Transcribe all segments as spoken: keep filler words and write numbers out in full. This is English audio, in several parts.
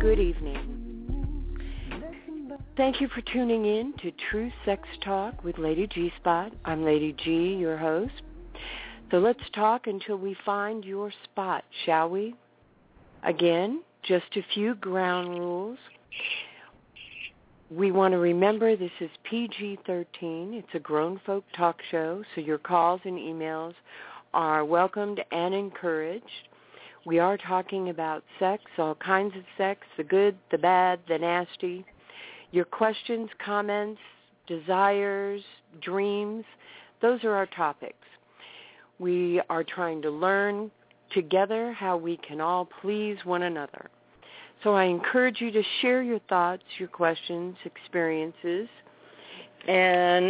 good evening. Thank you for tuning in to True Sex Talk with Lady G-Spot. I'm Lady G, your host. So let's talk until we find your spot, shall we? Again, just a few ground rules. We want to remember this is P G thirteen. It's a grown folk talk show, so your calls and emails are welcomed and encouraged. We are talking about sex, all kinds of sex, the good, the bad, the nasty. Your questions, comments, desires, dreams, those are our topics. We are trying to learn together how we can all please one another. So I encourage you to share your thoughts, your questions, experiences, and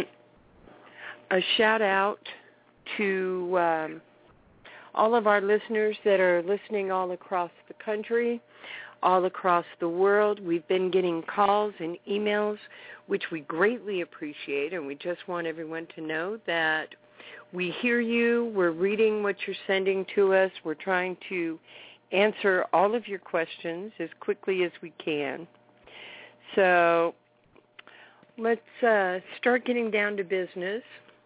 a shout out to um, all of our listeners that are listening all across the country, all across the world. We've been getting calls and emails, which we greatly appreciate, and we just want everyone to know that we hear you. We're reading what you're sending to us. We're trying to answer all of your questions as quickly as we can. So let's uh, start getting down to business.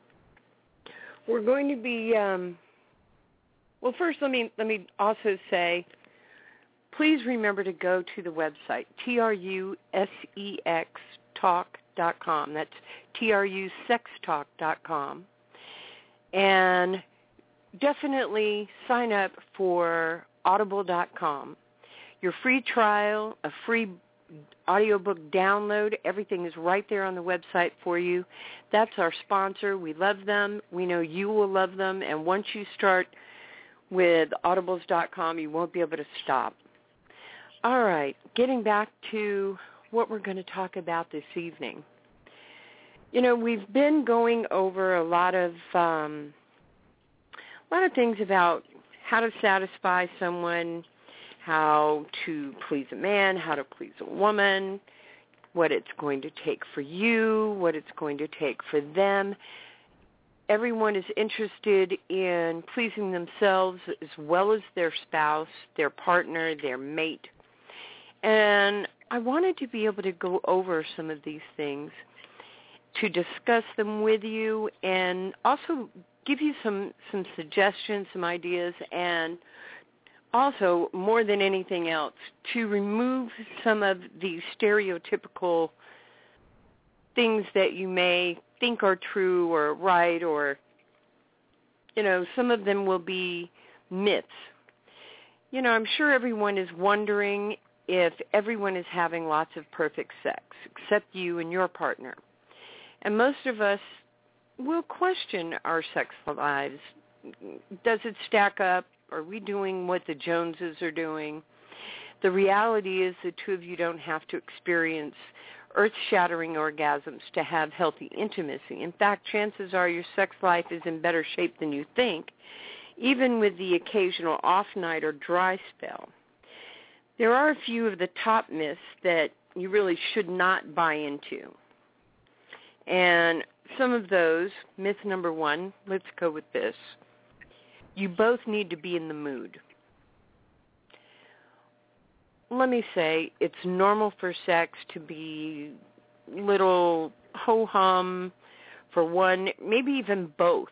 We're going to be, um, well, first let me let me also say, please remember to go to the website, T R U S E X talk dot com. That's T R U sex talk dot com. And definitely sign up for audible dot com. Your free trial, a free audiobook download, everything is right there on the website for you. That's our sponsor. We love them. We know you will love them. And once you start with audibles dot com, you won't be able to stop. All right, getting back to what we're going to talk about this evening. You know, we've been going over a lot of um, a lot of things about how to satisfy someone, how to please a man, how to please a woman, what it's going to take for you, what it's going to take for them. Everyone is interested in pleasing themselves as well as their spouse, their partner, their mate. And I wanted to be able to go over some of these things, to discuss them with you, and also give you some, some suggestions, some ideas, and also, more than anything else, to remove some of the stereotypical things that you may think are true or right, or, you know, some of them will be myths. You know, I'm sure everyone is wondering if everyone is having lots of perfect sex, except you and your partner. And most of us will question our sex lives. Does it stack up? Are we doing what the Joneses are doing? The reality is the two of you don't have to experience earth-shattering orgasms to have healthy intimacy. In fact, chances are your sex life is in better shape than you think, even with the occasional off night or dry spell. There are a few of the top myths that you really should not buy into. And some of those, myth number one, let's go with this. You both need to be in the mood. Let me say, it's normal for sex to be little ho-hum for one, maybe even both,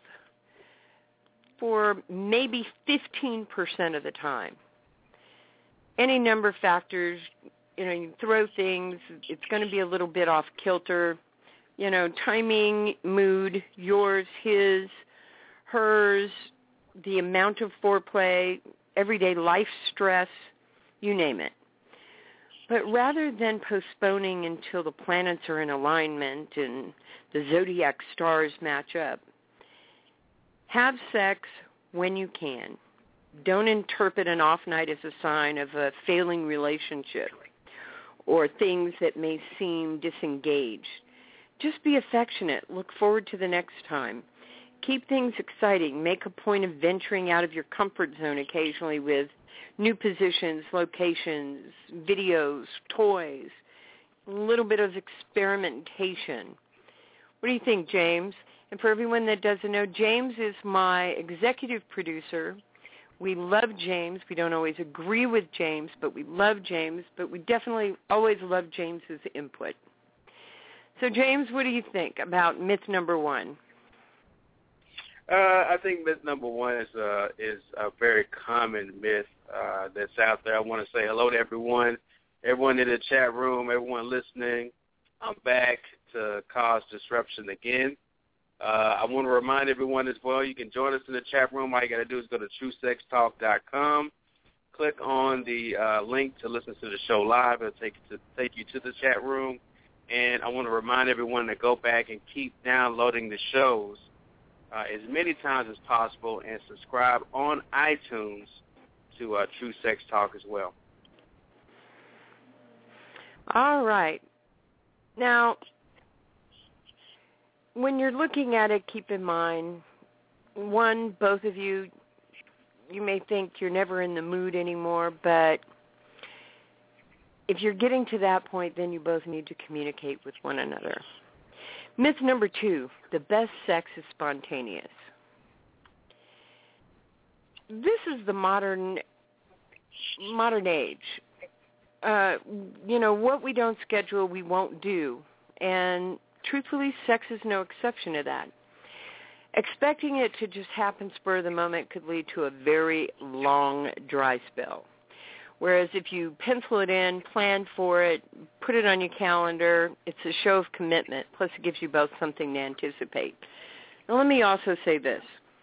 for maybe fifteen percent of the time. Any number of factors, you know, you throw things, it's going to be a little bit off kilter. You know, timing, mood, yours, his, hers, the amount of foreplay, everyday life stress, you name it. But rather than postponing until the planets are in alignment and the zodiac stars match up, have sex when you can. Don't interpret an off night as a sign of a failing relationship or things that may seem disengaged. Just be affectionate. Look forward to the next time. Keep things exciting. Make a point of venturing out of your comfort zone occasionally with new positions, locations, videos, toys, a little bit of experimentation. What do you think, James? And for everyone that doesn't know, James is my executive producer We love James. We don't always agree with James, but we love James. But we definitely always love James's input. So, James, what do you think about myth number one? Uh, I think myth number one is a, is a very common myth uh, that's out there. I want to say hello to everyone, everyone in the chat room, everyone listening. I'm back to cause disruption again. Uh, I want to remind everyone as well, you can join us in the chat room. All you got to do is go to true sex talk dot com, click on the uh, link to listen to the show live. It'll take you to, take you to the chat room. And I want to remind everyone to go back and keep downloading the shows uh, as many times as possible and subscribe on iTunes to uh, True Sex Talk as well. All right. Now, when you're looking at it, keep in mind, one, both of you, you may think you're never in the mood anymore, but if you're getting to that point, then you both need to communicate with one another. Myth number two, the best sex is spontaneous. This is the modern modern age. Uh, you know, what we don't schedule, we won't do. And truthfully, sex is no exception to that. Expecting it to just happen spur of the moment could lead to a very long dry spell. Whereas if you pencil it in, plan for it, put it on your calendar, it's a show of commitment. Plus it gives you both something to anticipate. Now let me also say this.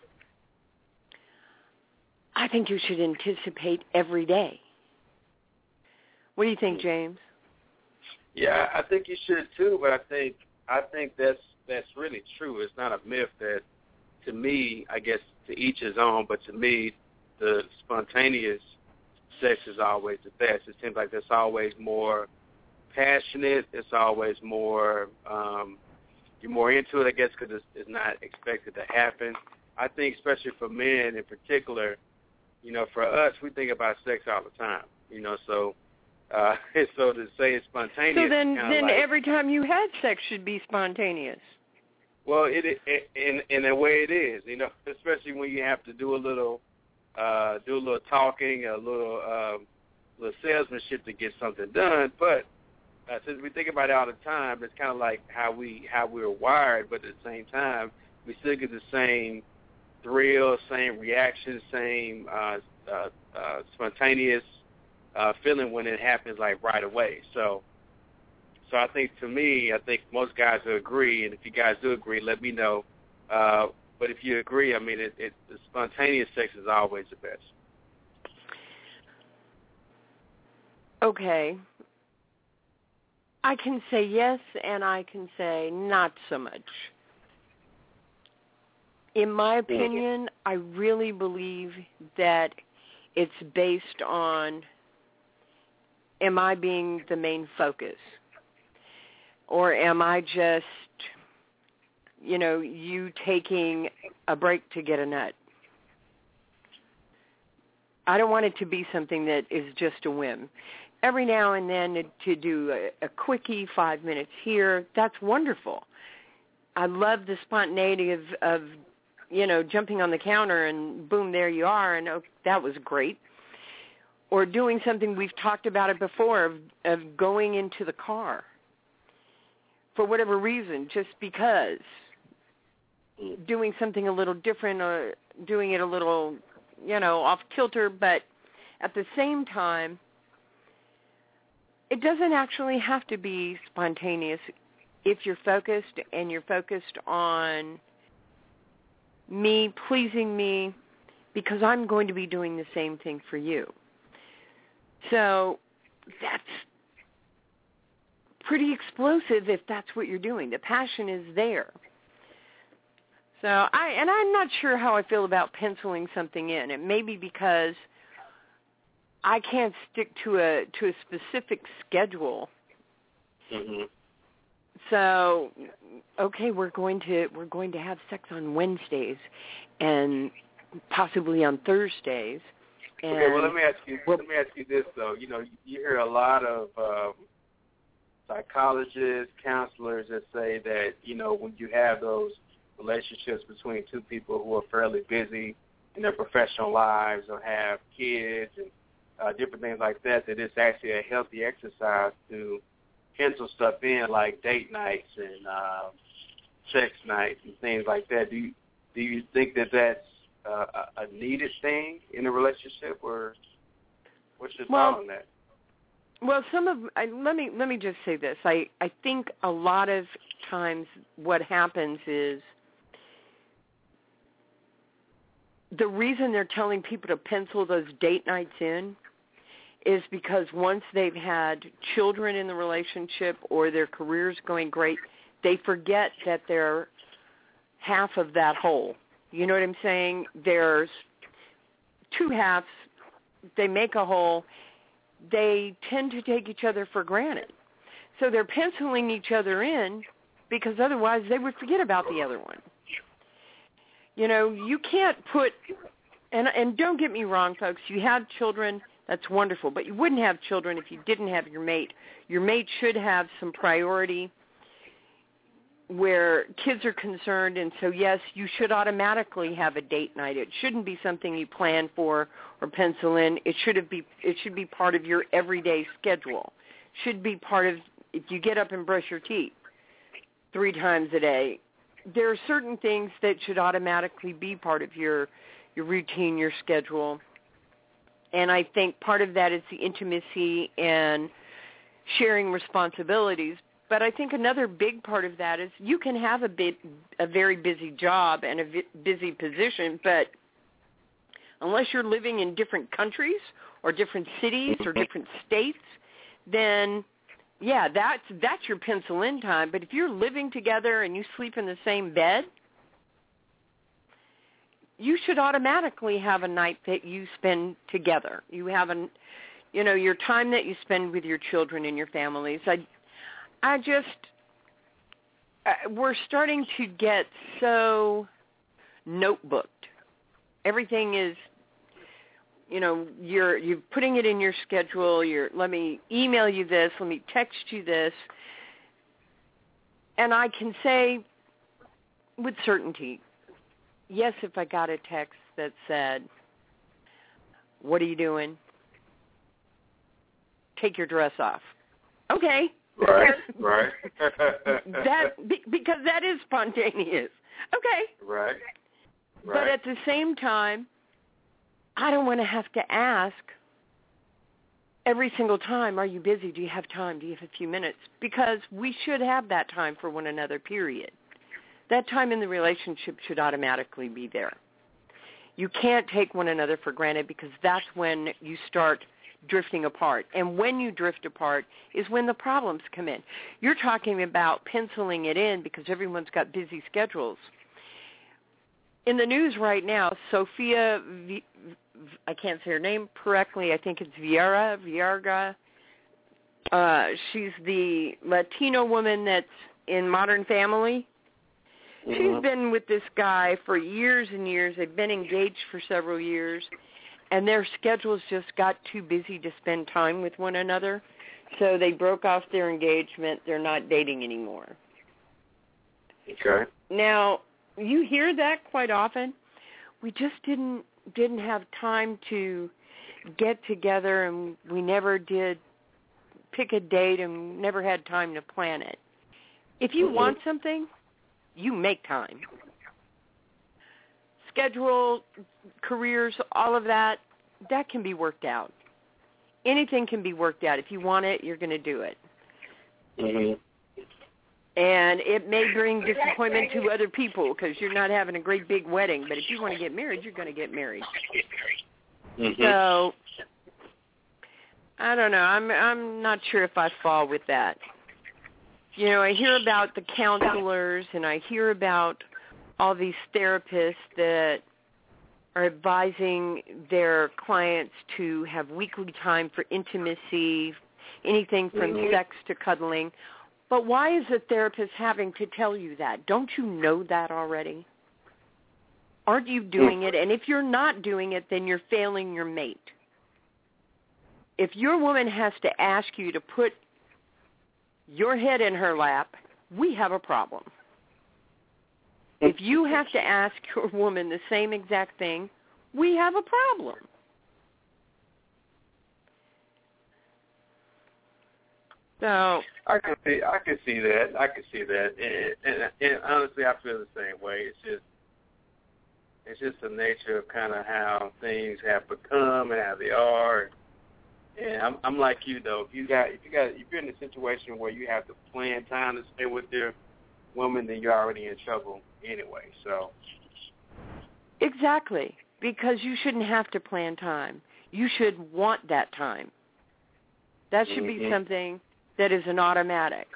I think you should anticipate every day. What do you think, James? Yeah, I think you should too, but I think I think that's that's really true. It's not a myth that, to me, I guess to each his own, but to me, the spontaneous sex is always the best. It seems like there's always more passionate. It's always more, um, you're more into it, I guess, because it's, it's not expected to happen. I think especially for men in particular, you know, for us, we think about sex all the time, you know, so uh, so to say it's spontaneous. So then, then like, every time you had sex should be spontaneous. Well, it, it in in a way it is, you know, especially when you have to do a little uh, do a little talking, a little um, little salesmanship to get something done. But uh, since we think about it all the time, it's kind of like how we how we're wired. But at the same time, we still get the same thrill, same reaction, same uh, uh, uh, spontaneous uh, feeling when it happens, like right away. So. So I think, to me, I think most guys will agree, and if you guys do agree, let me know. Uh, but if you agree, I mean, it, it, the spontaneous sex is always the best. Okay. I can say yes, and I can say not so much. In my opinion, I really believe that it's based on, am I being the main focus? Or am I just, you know, you taking a break to get a nut? I don't want it to be something that is just a whim. Every now and then to do a, a quickie, five minutes here, that's wonderful. I love the spontaneity of, of, you know, jumping on the counter and boom, there you are, and oh, that was great. Or doing something, we've talked about it before, of, of going into the car. For whatever reason, just because, doing something a little different or doing it a little, you know, off kilter, but at the same time, it doesn't actually have to be spontaneous if you're focused and you're focused on me, pleasing me, because I'm going to be doing the same thing for you. So that's pretty explosive if that's what you're doing. The passion is there. So I and I'm not sure how I feel about penciling something in. It may be because I can't stick to a to a specific schedule. Mm-hmm. So okay, we're going to we're going to have sex on Wednesdays and possibly on Thursdays. And okay, well let me ask you well, let me ask you this though. You know, you hear a lot of um, psychologists, counselors that say that, you know, when you have those relationships between two people who are fairly busy, in their professional lives or have kids and uh, different things like that, that it's actually a healthy exercise to pencil stuff in like date nights and uh, sex nights and things like that. Do you, do you think that that's uh, a, a needed thing in a relationship, or what's your well, thought on that? Well, some of I, let me let me just say this. I, I think a lot of times what happens is the reason they're telling people to pencil those date nights in is because once they've had children in the relationship or their career's going great, they forget that they're half of that whole. You know what I'm saying? There's two halves. They make a whole. They tend to take each other for granted. So they're penciling each other in because otherwise they would forget about the other one. You know, you can't put, and and don't get me wrong, folks, you have children, that's wonderful, but you wouldn't have children if you didn't have your mate. Your mate should have some priority where kids are concerned, and so, yes, you should automatically have a date night. It shouldn't be something you plan for or pencil in. It should be it should be part of your everyday schedule. Should be part of, if you get up and brush your teeth three times a day, there are certain things that should automatically be part of your your routine, your schedule. And I think part of that is the intimacy and sharing responsibilities. But I think another big part of that is you can have a bit, a very busy job and a busy position, but unless you're living in different countries or different cities or different states, then yeah, that's that's your pencil in time. But if you're living together and you sleep in the same bed, you should automatically have a night that you spend together. You have an, you know, your time that you spend with your children and your families. I, I just, uh, we're starting to get so notebooked. Everything is, you know, you're you're putting it in your schedule. You're let me email you this. Let me text you this, and I can say with certainty, yes, if I got a text that said, "What are you doing? Take your dress off." Okay. Right, right. that because that is spontaneous. Okay. Right. Right. But at the same time, I don't want to have to ask every single time, are you busy? Do you have time? Do you have a few minutes? Because we should have that time for one another, period. That time in the relationship should automatically be there. You can't take one another for granted because that's when you start drifting apart. And when you drift apart is when the problems come in. You're talking about penciling it in because everyone's got busy schedules. In the news right now, Sophia, v- I can't say her name correctly, I think it's Vieira, Vierga. Uh, she's the Latino woman that's in Modern Family. Mm-hmm. She's been with this guy for years and years. They've been engaged for several years, and their schedules just got too busy to spend time with one another, so they broke off their engagement. They're not dating anymore. Okay. Now, you hear that quite often. We just didn't didn't have time to get together, and we never did pick a date and never had time to plan it. If you mm-hmm. want something, you make time. Schedule, careers, all of that, that can be worked out. Anything can be worked out. If you want it, you're going to do it. Mm-hmm. And it may bring disappointment to other people because you're not having a great big wedding. But if you want to get married, you're going to get married. Mm-hmm. So, I don't know. I'm I'm not sure if I fall with that. You know, I hear about the counselors and I hear about all these therapists that are advising their clients to have weekly time for intimacy, anything from mm-hmm. sex to cuddling. But why is a therapist having to tell you that? Don't you know that already? Aren't you doing it? And if you're not doing it, then you're failing your mate. If your woman has to ask you to put your head in her lap, we have a problem. If you have to ask your woman the same exact thing, we have a problem. So I can see, I can see that. I can see that, and, and, and honestly, I feel the same way. It's just, it's just the nature of kind of how things have become and how they are. And I'm, I'm like you though. If you got, if you got, if you're in a situation where you have to plan time to spend with your woman, then you're already in trouble anyway. So exactly, because you shouldn't have to plan time. You should want that time. That should mm-hmm. be something that is an automatic.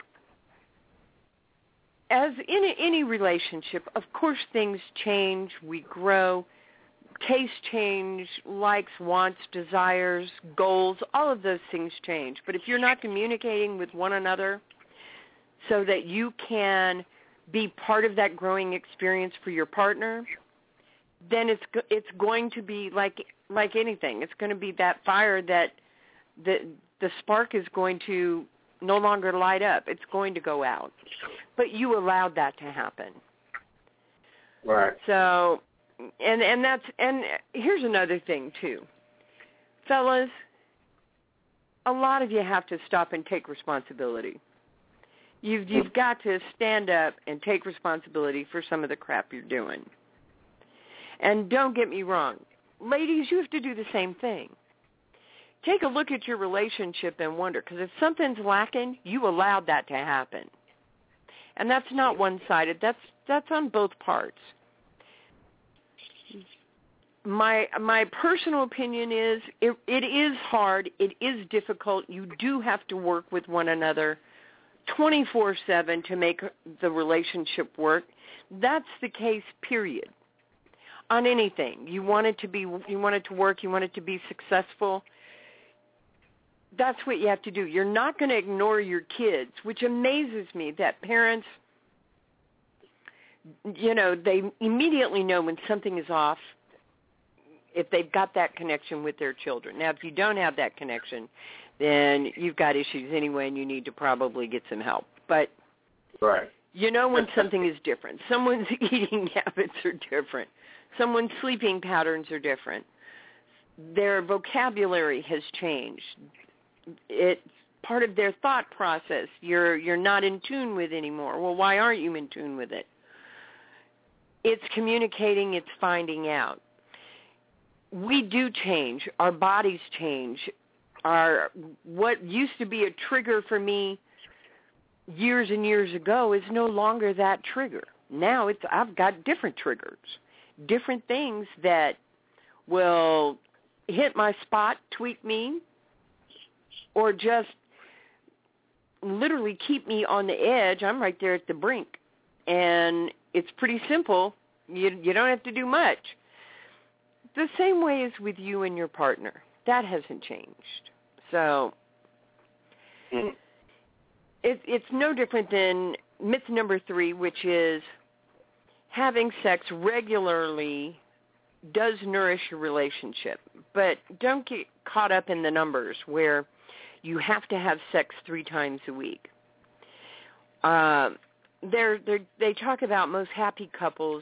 As in any relationship, of course things change, we grow, tastes change, likes, wants, desires, goals, all of those things change. But if you're not communicating with one another so that you can be part of that growing experience for your partner, then it's it's going to be like like anything. It's going to be that fire that the the spark is going to no longer light up. It's going to go out. But you allowed that to happen. Right. So, and and that's and here's another thing too, fellas. A lot of you have to stop and take responsibility. You've you've got to stand up and take responsibility for some of the crap you're doing. And don't get me wrong, ladies, you have to do the same thing. Take a look at your relationship and wonder, because if something's lacking, you allowed that to happen. And that's not one-sided. That's that's on both parts. My my personal opinion is it, it is hard. It is difficult. You do have to work with one another twenty-four seven to make the relationship work. That's the case, period. On anything. You want it to be, you want it to work, you want it to be successful. That's what you have to do. You're not going to ignore your kids, which amazes me that parents, you know, they immediately know when something is off if they've got that connection with their children. Now, if you don't have that connection, then you've got issues anyway and you need to probably get some help. But right. You know when something is different. Someone's eating habits are different. Someone's sleeping patterns are different. Their vocabulary has changed. It's part of their thought process. You're you're not in tune with anymore. Well, why aren't you in tune with it? It's communicating. It's finding out. We do change. Our bodies change. Our what used to be a trigger for me years and years ago is no longer that trigger. Now it's I've got different triggers, different things that will hit my spot, tweak me, or just literally keep me on the edge. I'm right there at the brink. And it's pretty simple. You you don't have to do much. The same way as with you and your partner. That hasn't changed. So mm. it, it's no different than myth number three, which is having sex regularly does nourish your relationship. But don't get caught up in the numbers where you have to have sex three times a week. Uh, they're, they're, they talk about most happy couples.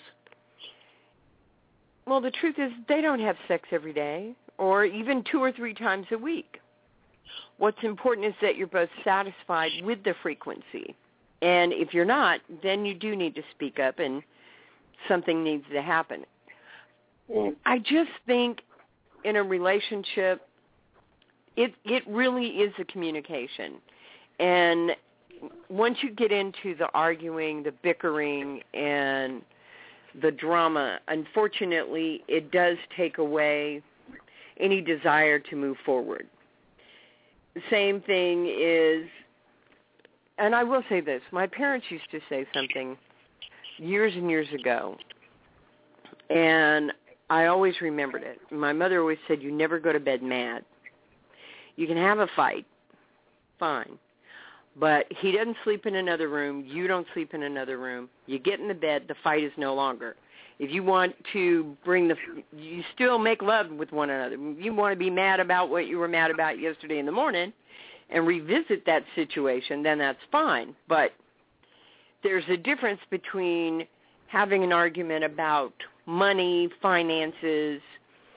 Well, the truth is they don't have sex every day or even two or three times a week. What's important is that you're both satisfied with the frequency. And if you're not, then you do need to speak up and something needs to happen. Mm. I just think in a relationship, it it really is a communication. And once you get into the arguing, the bickering, and the drama, unfortunately, it does take away any desire to move forward. The same thing is, and I will say this, my parents used to say something years and years ago, and I always remembered it. My mother always said, you never go to bed mad. You can have a fight, fine, but he doesn't sleep in another room, you don't sleep in another room. You get in the bed, the fight is no longer. If you want to bring the, you still make love with one another. You want to be mad about what you were mad about yesterday in the morning and revisit that situation, then that's fine. But there's a difference between having an argument about money, finances,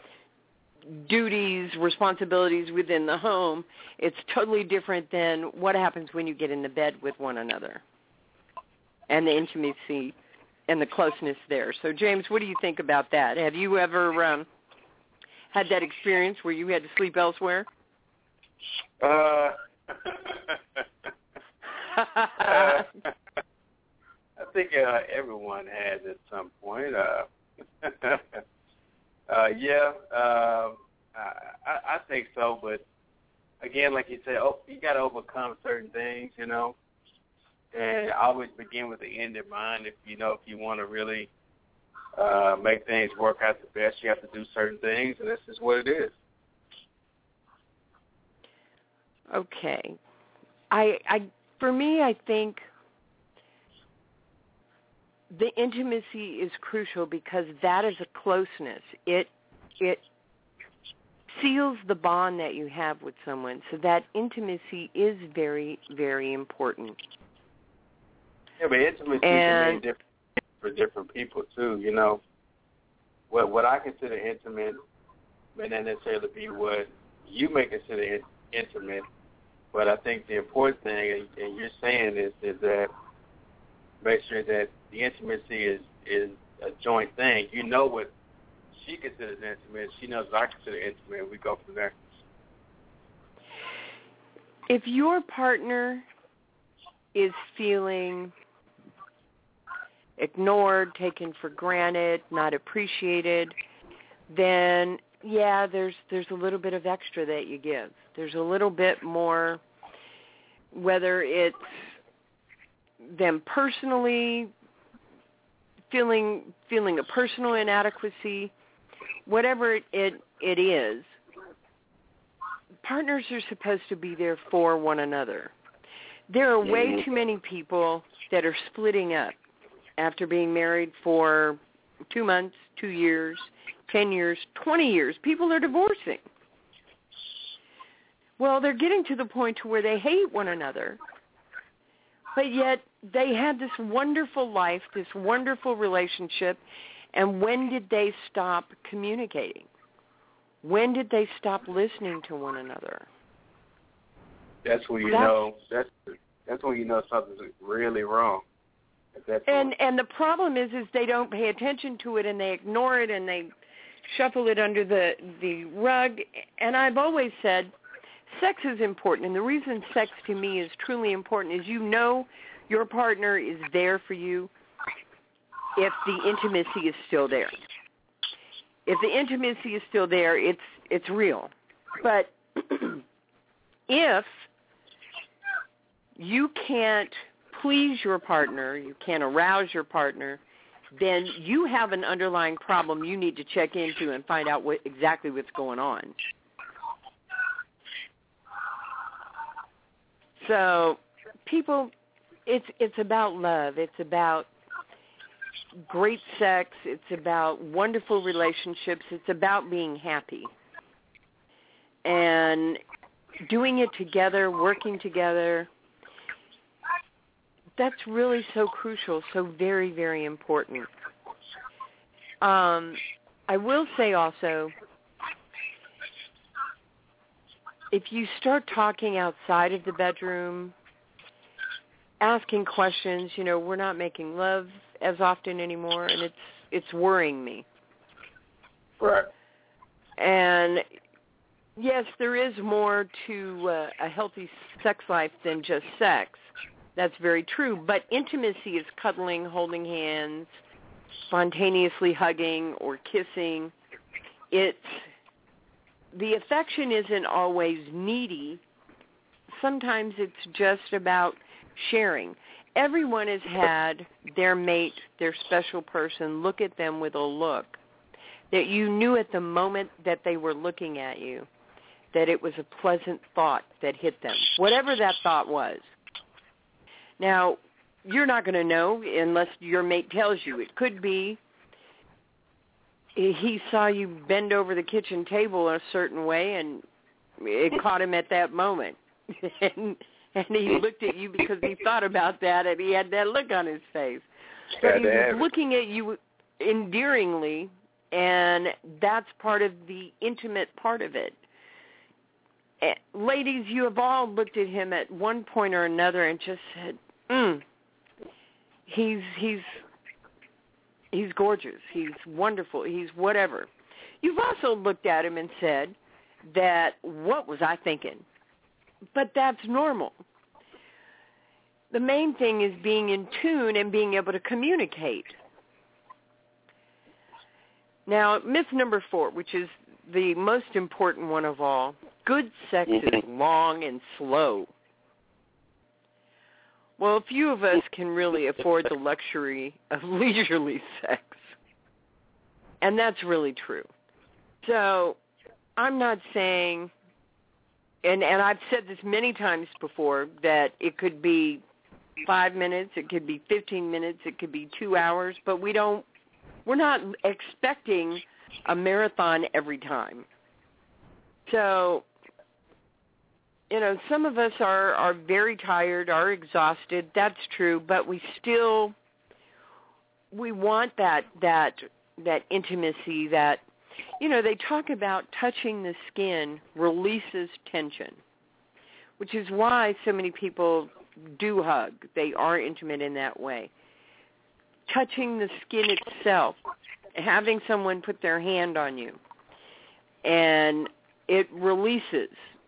duties, responsibilities within the home. It's totally different than what happens when you get in the bed with one another and the intimacy and the closeness there. So, James, what do you think about that? Have you ever um, had that experience where you had to sleep elsewhere? Uh, uh, I think uh, everyone has at some point. Uh, uh, yeah, uh, I, I think so. But again, like you said, oh, you got to overcome certain things, you know. And always begin with the end in mind. If you know, if you want to really uh, make things work out the best, you have to do certain things, and this is what it is. Okay, I, I, for me, I think the intimacy is crucial because that is a closeness. It, it seals the bond that you have with someone. So that intimacy is very, very important. Yeah, but intimacy and, can mean different for different people too. You know, what what I consider intimate may not necessarily be what you may consider in, intimate. But I think the important thing, and you're saying is, is that make sure that the intimacy is is a joint thing. You know what she considers intimate. She knows what I consider intimate. We go from there. If your partner is feeling ignored, taken for granted, not appreciated, then yeah, there's there's a little bit of extra that you give. There's a little bit more, whether it's them personally feeling feeling a personal inadequacy, whatever it, it it is. Partners are supposed to be there for one another. There are way too many people that are splitting up after being married for two months, two years, ten years, twenty years. People are divorcing. Well, they're getting to the point to where they hate one another, but yet they had this wonderful life, this wonderful relationship, and when did they stop communicating? When did they stop listening to one another? That's when you that's, know that's that's when you know something's really wrong. That's and what. and the problem is is they don't pay attention to it and they ignore it and they shuffle it under the the rug. And I've always said sex is important, and the reason sex to me is truly important is you know your partner is there for you if the intimacy is still there. If the intimacy is still there, it's it's real. But if you can't please your partner, you can't arouse your partner, then you have an underlying problem you need to check into and find out what exactly what's going on. So, people, it's it's about love. It's about great sex. It's about wonderful relationships. It's about being happy. And doing it together, working together, that's really so crucial, so very, very important. Um, I will say also, if you start talking outside of the bedroom, asking questions, you know, we're not making love as often anymore, and it's it's worrying me. Right. And yes, there is more to uh, a healthy sex life than just sex. That's very true. But intimacy is cuddling, holding hands, spontaneously hugging or kissing. It's the affection isn't always needy. Sometimes it's just about sharing. Everyone has had their mate, their special person, look at them with a look that you knew at the moment that they were looking at you that it was a pleasant thought that hit them, whatever that thought was. Now, you're not going to know unless your mate tells you. It could be he saw you bend over the kitchen table a certain way and it caught him at that moment. and, and he looked at you because he thought about that and he had that look on his face. But he was looking at you endearingly And that's part of the intimate part of it. Uh, ladies, you have all looked at him at one point or another and just said, mm, he's he's he's gorgeous, he's wonderful, he's whatever. You've also looked at him and said that, what was I thinking? But that's normal. The main thing is being in tune and being able to communicate. Now, myth number four, which is the most important one of all, good sex is long and slow. Well, few of us can really afford the luxury of leisurely sex. And that's really true. So I'm not saying, and, and I've said this many times before, that it could be five minutes, it could be fifteen minutes, it could be two hours, but we don't, we're not expecting a marathon every time. So, you know, some of us are, are very tired, are exhausted, that's true, but we still, we want that, that, that intimacy, that, you know, they talk about touching the skin releases tension, which is why so many people do hug. They are intimate in that way. Touching the skin itself, having someone put their hand on you, and it releases.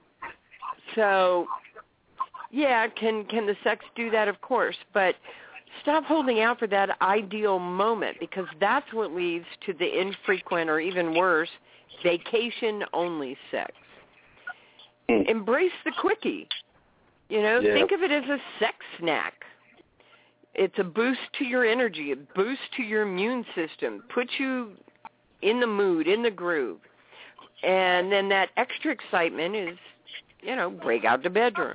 So, yeah, can can the sex do that? Of course, but stop holding out for that ideal moment, because that's what leads to the infrequent, or even worse, vacation-only sex. Embrace the quickie. You know, yeah. Think of it as a sex snack. It's a boost to your energy, a boost to your immune system, puts you in the mood, in the groove. And then that extra excitement is, you know, break out the bedroom.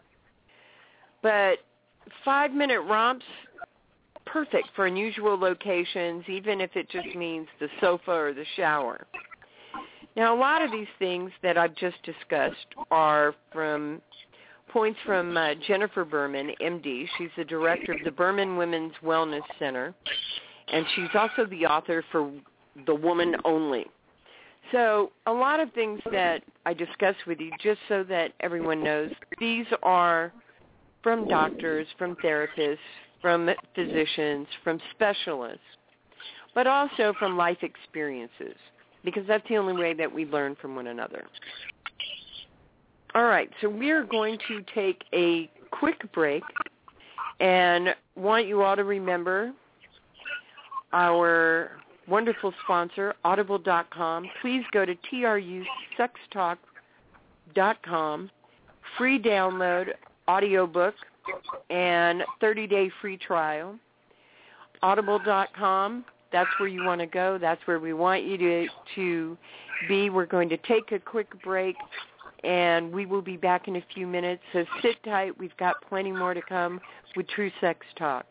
But five-minute romps, perfect for unusual locations, even if it just means the sofa or the shower. Now, a lot of these things that I've just discussed are from points from uh, Jennifer Berman, M D. She's the director of the Berman Women's Wellness Center, and she's also the author for The Woman Only. So a lot of things that I discuss with you, just so that everyone knows, these are from doctors, from therapists, from physicians, from specialists, but also from life experiences, because that's the only way that we learn from one another. All right, so we are going to take a quick break and want you all to remember our wonderful sponsor, audible dot com. Please go to T R U sex talk dot com, free download, audiobook, and thirty-day free trial. audible dot com, that's where you want to go. That's where we want you to, to be. We're going to take a quick break, and we will be back in a few minutes. So sit tight. We've got plenty more to come with True Sex Talk.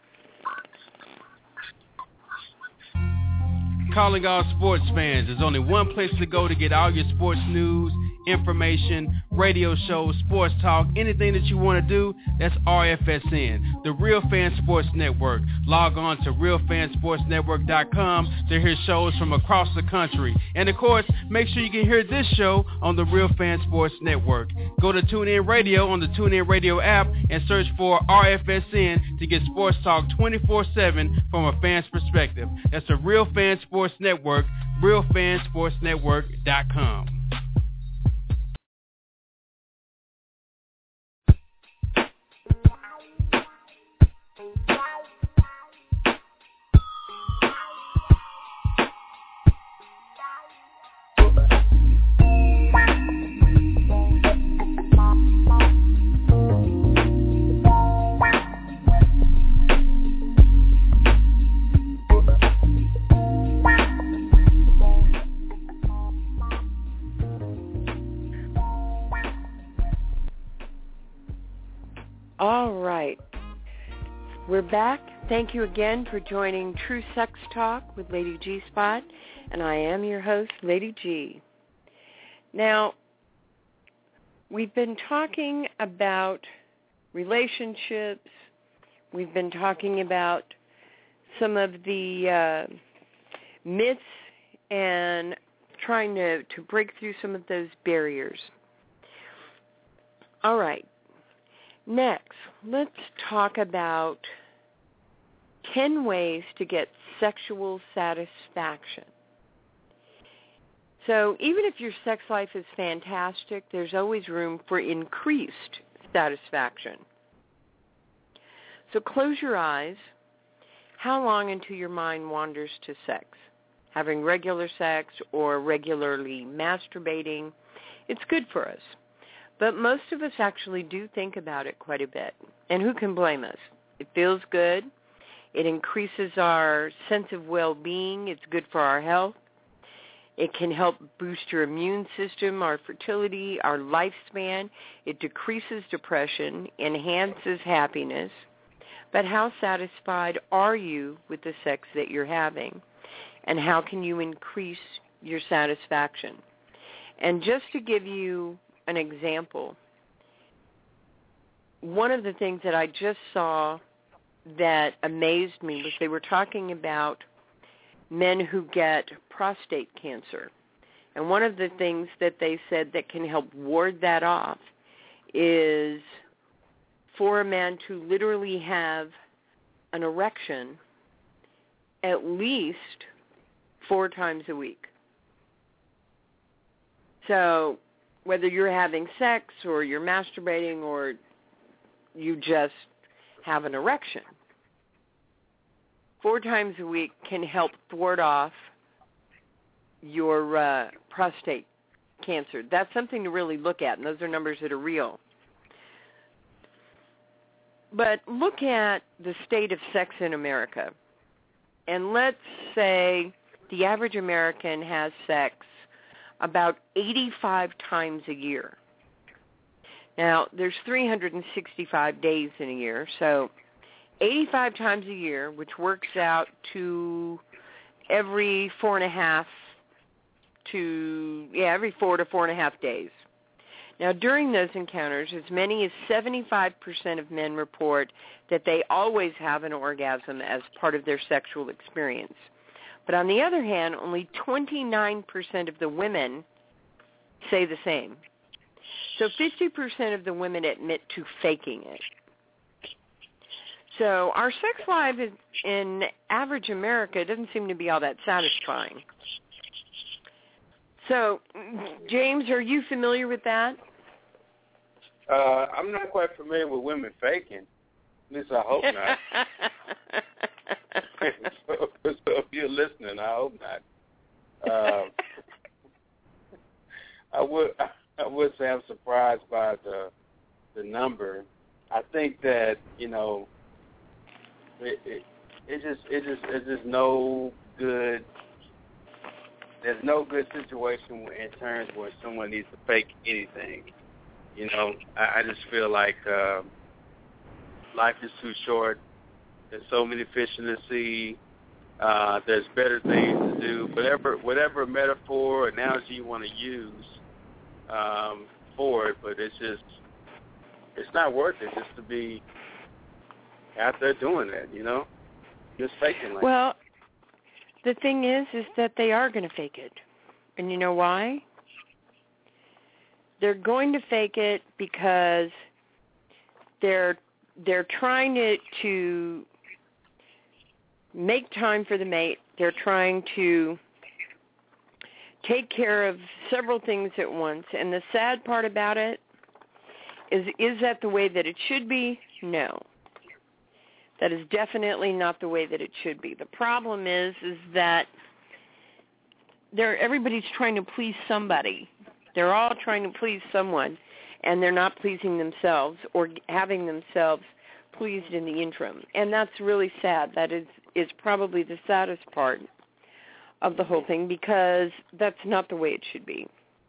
Calling all sports fans, there's only one place to go to get all your sports news, information, radio shows, sports talk, anything that you want to do. That's R F S N, the Real Fan Sports Network. Log on to real fan sports network dot com to hear shows from across the country. And of course, make sure you can hear this show on the Real Fan Sports Network. Go to TuneIn Radio on the TuneIn Radio app and search for R F S N to get sports talk twenty-four seven from a fan's perspective. That's the Real Fan Sports Network, real fan sports network dot com. All right. We're back. Thank you again for joining True Sex Talk with Lady G Spot, and I am your host, Lady G. Now, we've been talking about relationships. We've been talking about some of the uh, myths and trying to, to break through some of those barriers. All right. Next, let's talk about ten ways to get sexual satisfaction. So even if your sex life is fantastic, there's always room for increased satisfaction. So close your eyes. How long until your mind wanders to sex? Having regular sex or regularly masturbating, it's good for us. But most of us actually do think about it quite a bit. And who can blame us? It feels good. It increases our sense of well-being. It's good for our health. It can help boost your immune system, our fertility, our lifespan. It decreases depression, enhances happiness. But how satisfied are you with the sex that you're having? And how can you increase your satisfaction? And just to give you an example, one of the things that I just saw that amazed me was they were talking about men who get prostate cancer. And one of the things that they said that can help ward that off is for a man to literally have an erection at least four times a week. So whether you're having sex or you're masturbating or you just have an erection, four times a week can help ward off your uh, prostate cancer. That's something to really look at, and those are numbers that are real. But look at the state of sex in America, and let's say the average American has sex about eighty-five times a year. Now, there's three hundred sixty-five days in a year, so eighty-five times a year, which works out to every four and a half to, yeah, every four to four and a half days. Now, during those encounters, as many as seventy-five percent of men report that they always have an orgasm as part of their sexual experience. But on the other hand, only twenty-nine percent of the women say the same. So fifty percent of the women admit to faking it. So our sex life is, in average America doesn't seem to be all that satisfying. So, James, are you familiar with that? Uh, I'm not quite familiar with women faking. At least I hope not. so, so if you're listening, I hope not. Uh, I would I would say I'm surprised by the the number. I think that, you know, it, it, it just it just it's just no good. There's no good situation in terms where someone needs to fake anything. You know, I, I just feel like uh, life is too short. There's so many fish in the sea. Uh, there's better things to do. Whatever, whatever metaphor, analogy you want to use um, for it, but it's just, it's not worth it just to be out there doing that. You know, just faking like. Well. The thing is, is that they are going to fake it. And you know why? They're going to fake it because they're they're trying to, to make time for the mate. They're trying to take care of several things at once. And the sad part about it is, is that the way that it should be? No. That is definitely not the way that it should be. The problem is, is that they're, everybody's trying to please somebody. They're all trying to please someone, and they're not pleasing themselves or having themselves pleased in the interim. And that's really sad. That is, is probably the saddest part of the whole thing, because that's not the way it should be.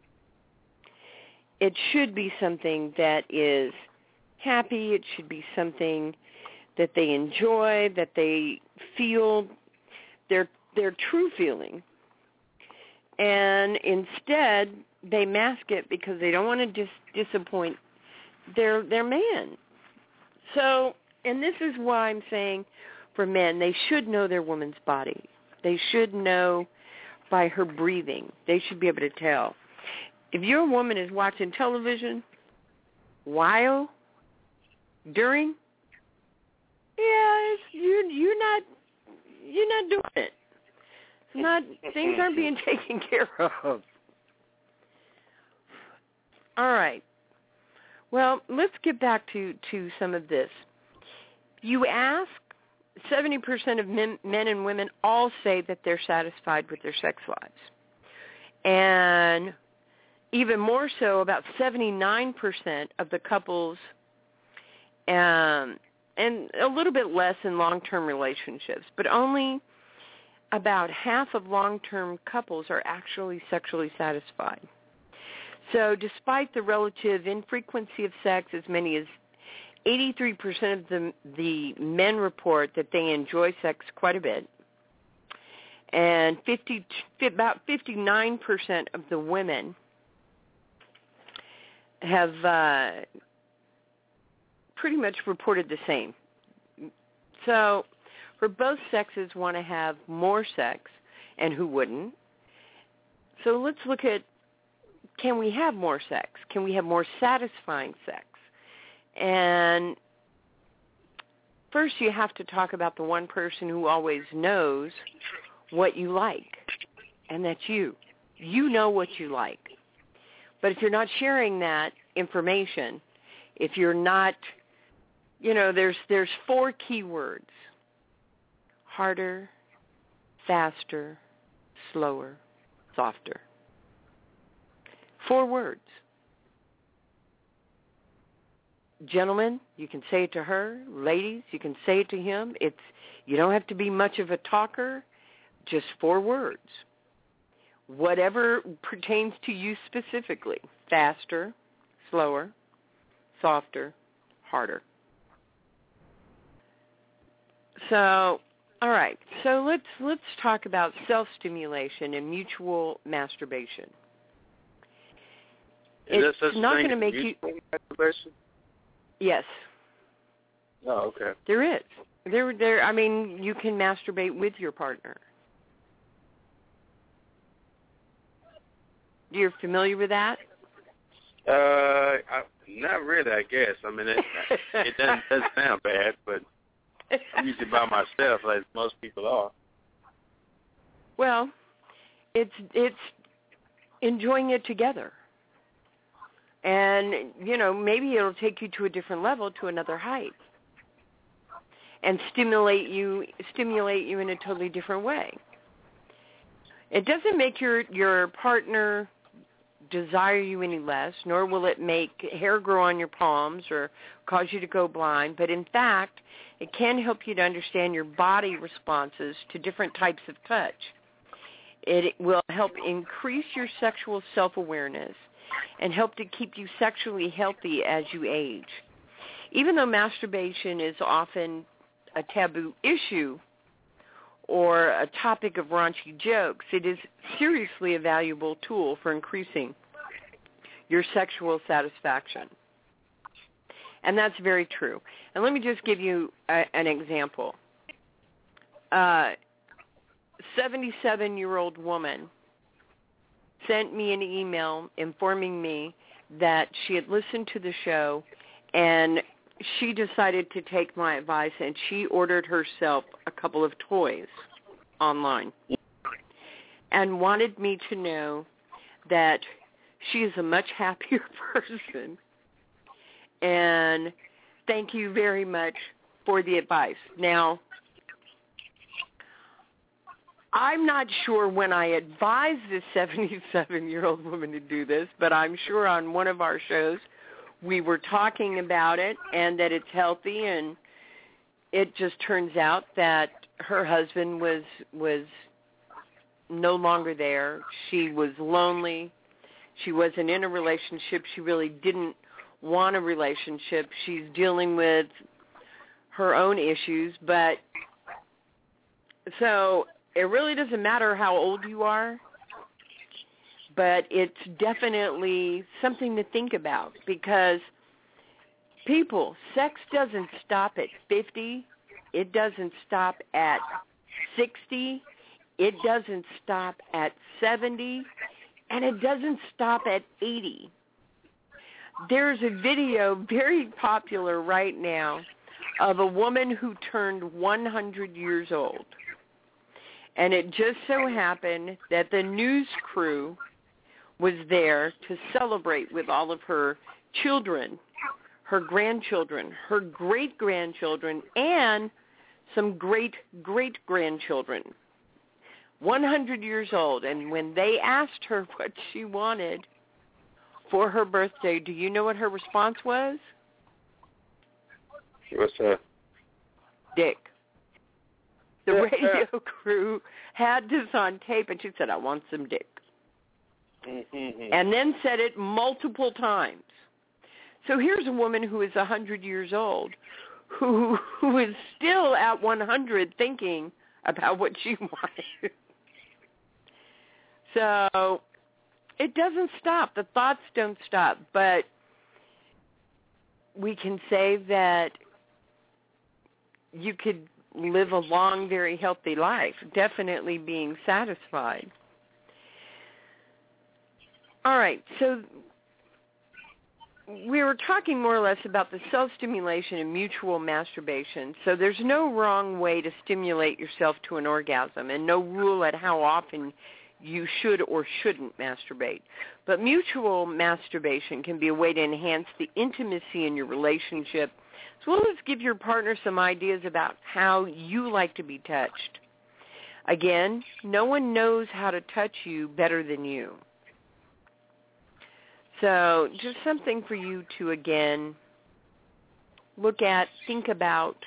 It should be something that is happy. It should be something that they enjoy, that they feel their their true feeling. And instead, they mask it because they don't want to dis- disappoint their their man. So, and this is why I'm saying for men, they should know their woman's body. They should know by her breathing. They should be able to tell. If your woman is watching television while, during, yeah, it's, you you're not you're not doing it. It's not things aren't being taken care of. All right. Well, let's get back to, to some of this. You ask, seventy percent of men, men and women all say that they're satisfied with their sex lives. And even more so, about seventy-nine percent of the couples, um, and a little bit less in long-term relationships, but only about half of long-term couples are actually sexually satisfied. So despite the relative infrequency of sex, as many as eighty-three percent of the, the men report that they enjoy sex quite a bit, and fifty, about fifty-nine percent of the women have uh, pretty much reported the same. So for both sexes want to have more sex, and who wouldn't? So let's look at, can we have more sex? Can we have more satisfying sex? And first you have to talk about the one person who always knows what you like, and that's you. You know what you like. But if you're not sharing that information, if you're not, you know, there's there's four key words: harder, faster, slower, softer. Four words. Gentlemen, you can say it to her. Ladies, you can say it to him. It's you don't have to be much of a talker, just four words. Whatever pertains to you specifically. Faster, slower, softer, harder. So, all right. So let's let's talk about self-stimulation and mutual masturbation. Is it's there such not thing going to as make you. Masturbation? Yes. Oh, okay. There is. There, there. I mean, you can masturbate with your partner. You're familiar with that? Uh, I, not really. I guess. I mean, it, it doesn't, doesn't sound bad, but I'm usually by myself, like most people are. Well, it's it's enjoying it together. And, you know, maybe it'll take you to a different level, to another height, and stimulate you stimulate you in a totally different way. It doesn't make your, your partner desire you any less, nor will it make hair grow on your palms or cause you to go blind. But in fact, it can help you to understand your body responses to different types of touch. It will help increase your sexual self-awareness and help to keep you sexually healthy as you age. Even though masturbation is often a taboo issue or a topic of raunchy jokes, it is seriously a valuable tool for increasing your sexual satisfaction. And that's very true. And let me just give you a, an example. Uh, seventy-seven-year-old woman sent me an email informing me that she had listened to the show and she decided to take my advice and she ordered herself a couple of toys online and wanted me to know that she is a much happier person. And thank you very much for the advice. Now, I'm not sure when I advised this seventy-seven-year-old woman to do this, but I'm sure on one of our shows we were talking about it and that it's healthy, and it just turns out that her husband was was no longer there. She was lonely. She wasn't in a relationship. She really didn't want a relationship. She's dealing with her own issues, but so it really doesn't matter how old you are, but it's definitely something to think about because people, sex doesn't stop at fifty. It doesn't stop at sixty. it doesn't stop at seventy, and it doesn't stop at eighty. There's a video very popular right now of a woman who turned one hundred years old. And it just so happened that the news crew was there to celebrate with all of her children, her grandchildren, her great-grandchildren, and some great-great-grandchildren. one hundred years old. And when they asked her what she wanted for her birthday, do you know what her response was? What's that? Dick. The radio crew had this on tape, and she said, I want some dick. Mm-hmm. And then said it multiple times. So here's a woman who is one hundred years old who who is still at one hundred thinking about what she wanted. So it doesn't stop. The thoughts don't stop. But we can say that you could live a long, very healthy life, definitely being satisfied. All right, so we were talking more or less about the self-stimulation and mutual masturbation. So there's no wrong way to stimulate yourself to an orgasm and no rule at how often you should or shouldn't masturbate. But mutual masturbation can be a way to enhance the intimacy in your relationship, as well as give your partner some ideas about how you like to be touched. Again, no one knows how to touch you better than you. So just something for you to, again, look at, think about.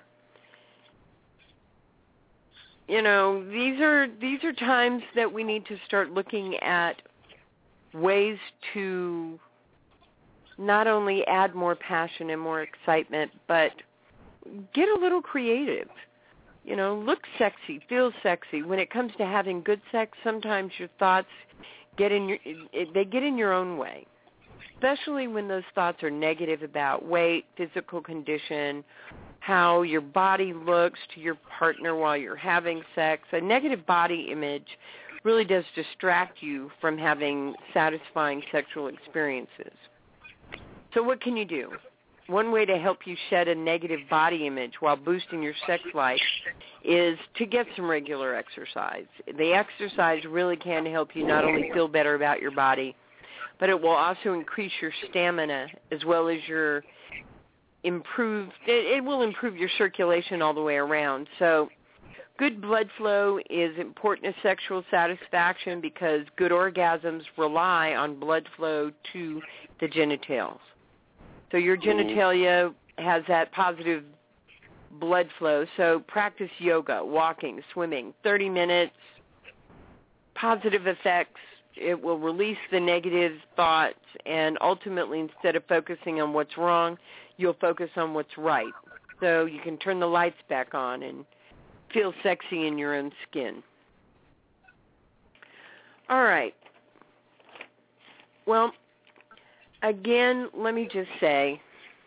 You know, these are these are times that we need to start looking at ways to not only add more passion and more excitement, but get a little creative. You know, look sexy, feel sexy. When it comes to having good sex, sometimes your thoughts get in your they get in your own way, especially when those thoughts are negative about weight, physical condition, how your body looks to your partner while you're having sex. A negative body image really does distract you from having satisfying sexual experiences. So what can you do? One way to help you shed a negative body image while boosting your sex life is to get some regular exercise. The exercise really can help you not only feel better about your body, but it will also increase your stamina as well as your improve, it, it will improve your circulation all the way around. So good blood flow is important to sexual satisfaction because good orgasms rely on blood flow to the genitals. So your genitalia has that positive blood flow. So practice yoga, walking, swimming, thirty minutes, positive effects. It will release the negative thoughts, and ultimately, instead of focusing on what's wrong, you'll focus on what's right. So you can turn the lights back on and feel sexy in your own skin. All right. Well, again, let me just say,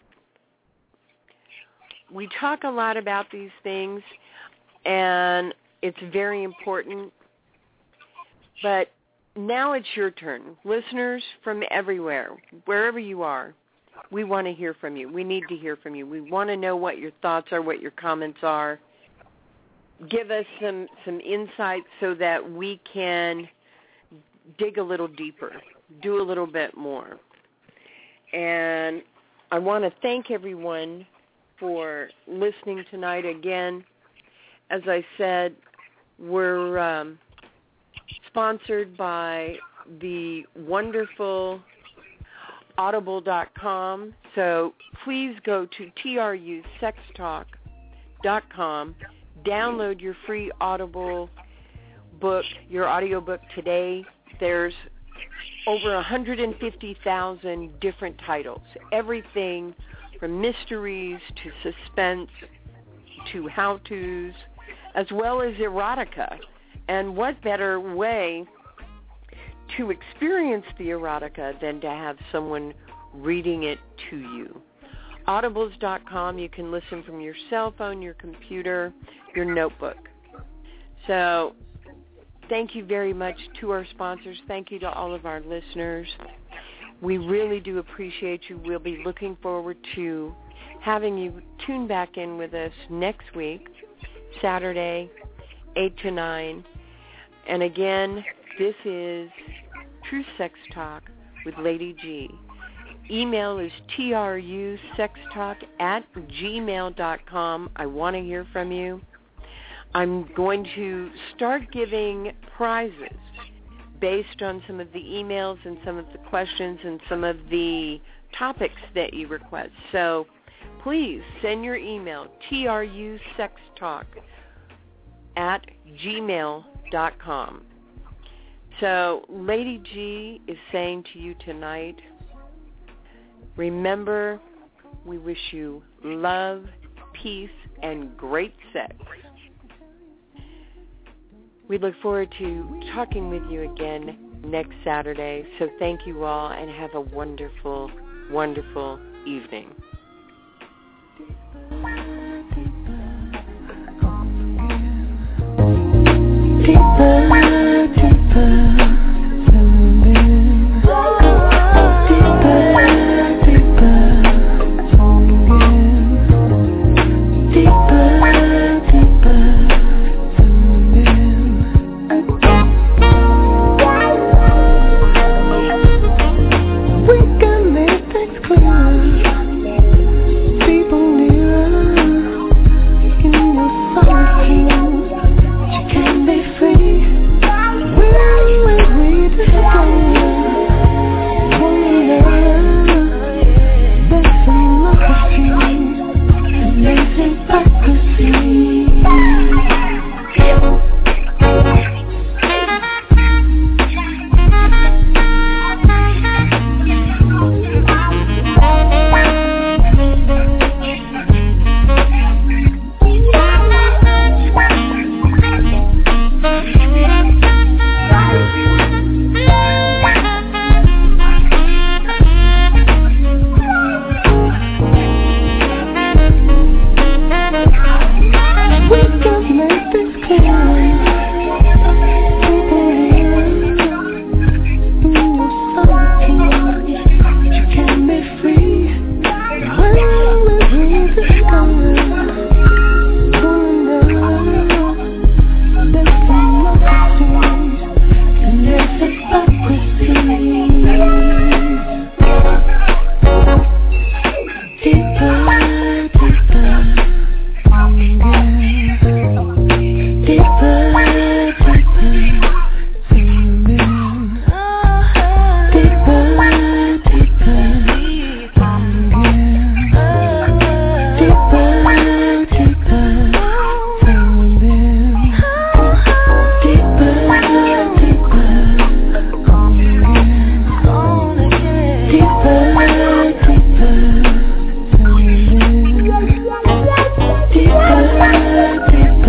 we talk a lot about these things, and it's very important, but now it's your turn. Listeners from everywhere, wherever you are, we want to hear from you. We need to hear from you. We want to know what your thoughts are, what your comments are. Give us some, some insights so that we can dig a little deeper, do a little bit more. And I want to thank everyone for listening tonight. Again, as I said, we're um, sponsored by the wonderful audible dot com. So please go to T R U sex talk dot com, download your free Audible book, your audiobook today. There's over one hundred fifty thousand different titles, everything from mysteries to suspense to how-tos, as well as erotica. And what better way to experience the erotica than to have someone reading it to you. audibles dot com, you can listen from your cell phone, your computer, your notebook. So thank you very much to our sponsors. Thank you to all of our listeners. We really do appreciate you. We'll be looking forward to having you tune back in with us next week, Saturday, eight to nine. And again, this is True Sex Talk with Lady G. Email is trusextalk at gmail dot com. I want to hear from you. I'm going to start giving prizes based on some of the emails and some of the questions and some of the topics that you request. So please send your email, trusextalk at gmail dot com. So Lady G is saying to you tonight, remember, we wish you love, peace, and great sex. We look forward to talking with you again next Saturday. So thank you all and have a wonderful, wonderful evening. Deeper, deeper.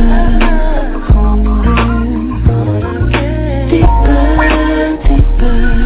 Deeper, deeper.